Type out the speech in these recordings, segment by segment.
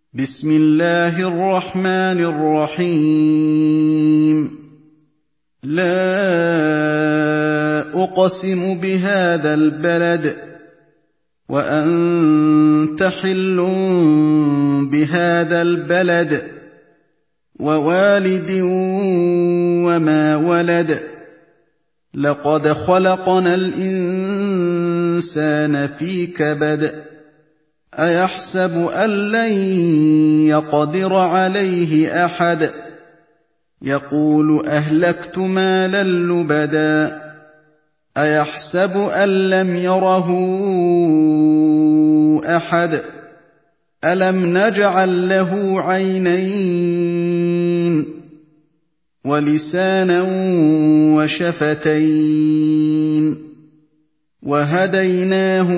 بسم الله الرحمن الرحيم لا أقسم بهذا البلد وأنت حل بهذا البلد ووالد وما ولد لقد خلقنا الإنسان في كبد أيحسب أن لن يقدر عليه أحد يقول أهلكت مالا لبدا أيحسب أن لم يره أحد ألم نجعل له عينين ولسانا وشفتين وهديناه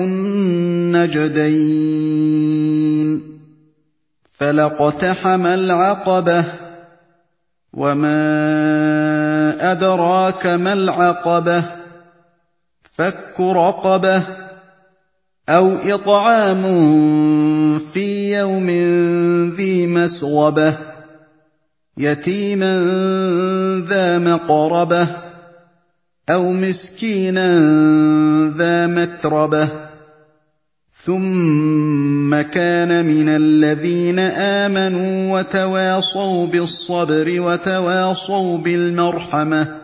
النجدين فلاقتحم العقبة وما أدراك ما العقبة فك رقبة أو إطعام في يوم ذي مسغبة يتيما ذا مقربة أو مسكينا ذا متربة ثم كان من الذين آمنوا وتواصوا بالصبر وتواصوا بالمرحمة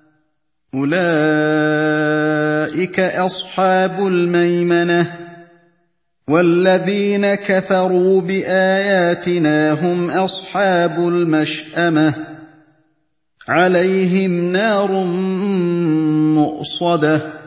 أولئك أصحاب الميمنة والذين كفروا بآياتنا هم أصحاب المشأمة عليهم نار مؤصدة